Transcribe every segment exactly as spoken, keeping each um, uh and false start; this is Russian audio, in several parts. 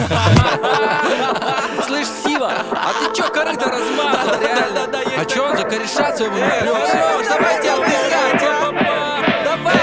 Слышь, Сива, а ты чё корыто размазал, реально? А чё он за кореша своего не впрёгся? Давайте отдыхать, давай!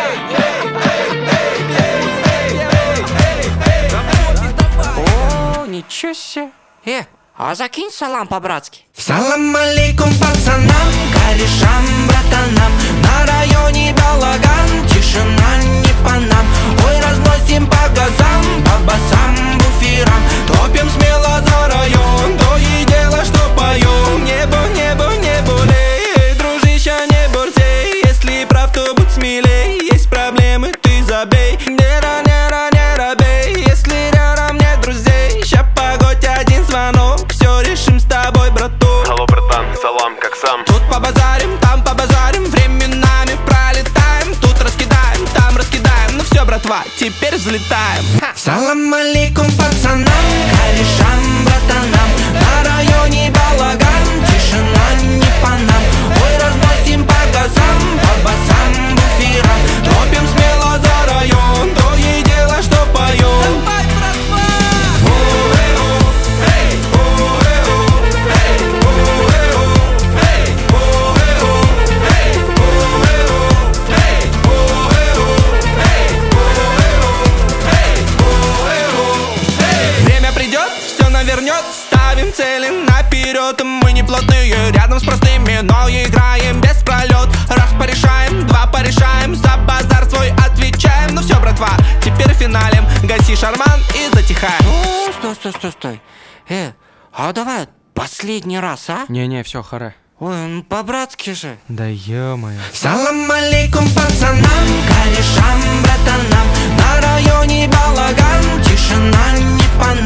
О, ничего себе. Э, а закинь салам по-братски. Салам алейкум пацанам, корешам, братанам. На районе балаган, тишина не по нам. Ой, разносим по газам, по басам, буферам. Топим смело за район, то и дело, что поем. Небо, небо, небо, лей, дружище, не борзей. Если прав, то будь смелей, есть проблемы, ты забей. Нера, нера, не робей, если рядом нет друзей. Ща погодь, один звонок, все решим с тобой, браток. Алло, братан, салам, как сам? Тут побазарим, там побазарим, временами пролетаем. Тут раскидаем, там раскидаем. Ну все, братва, теперь взлетаем. Салам алейкум пацанам, корешам, братанам. На районе балаган, тишина не по нам. Ой, разносим по газам, по басам, буферам. Топим смело за район, то и дело, что поем. Давай, братва! Время придет, все навернет, ставим цели наперед. Мы не плотные, рядом с простыми, но играем без пролет. Раз порешаем, два порешаем, за базар свой отвечаем. Ну все, братва, теперь финалем. Гаси шарман и затихаем. О, стой, стой, стой, стой. Э, а давай последний раз, а? Не-не, все, харе. Ой, ну по-братски же. Да ё-моё. Салам алейкум пацанам, корешам, братанам. На районе балаган, тишина не по нам.